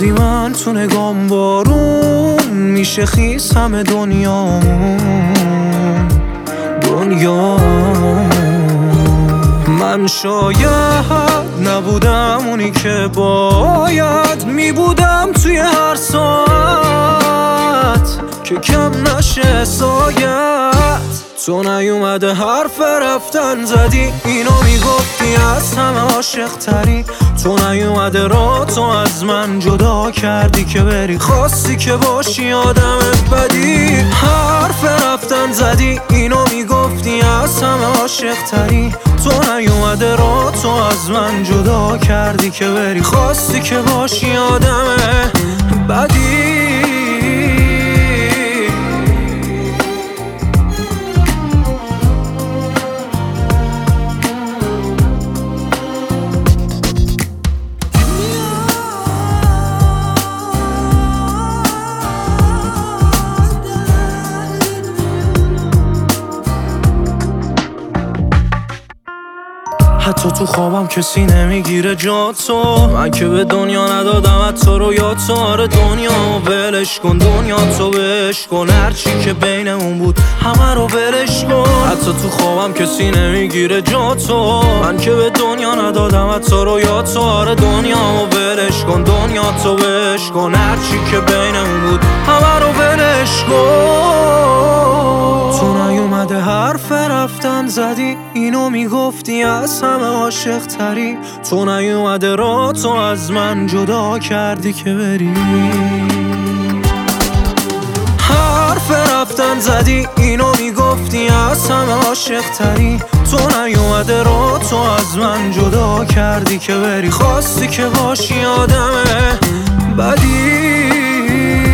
دیدی من تو نگام بارون میشه خیس همه دنیامون من شاید نبودم اونی که باید میبودم توی هر ساعت که کم نشه سایت تو نیومده حرف رفتن زدی اینو میگفتی از همه عاشق تری تو نیومده را تو از من جدا کردی که بری خواستی که باشی آدم بدی حرف رفتن زدی اینو میگفتی از همه عاشق تری تو نیومده را تو از من جدا کردی که بری خواستی که باشی آدم بدی حتی تو خوابم کسی نمیگیره جا تو من که به دنیا ندادم تو رو یا تو آره دنیا ولش کن دنیا تو بهش کن هرچی که بینمون بود همه رو ولش کن حتی تو خوابم کسی نمیگیره جا تو من که به دنیا ندادم تو رو یا تو آره دنیا ولش کن دنیا تو بهش کن هرچی که بینمون بود همه رو ولش کن تو نیومده حرف رفتن زدی اینو میگفتی از همه عاشق تری تو نیومده را تو از من جدا کردی که بری حرف رفتن زدی اینو میگفتی از همه عاشق تری تو نیومده را تو از من جدا کردی که بری خواستی که باشی آدم بدی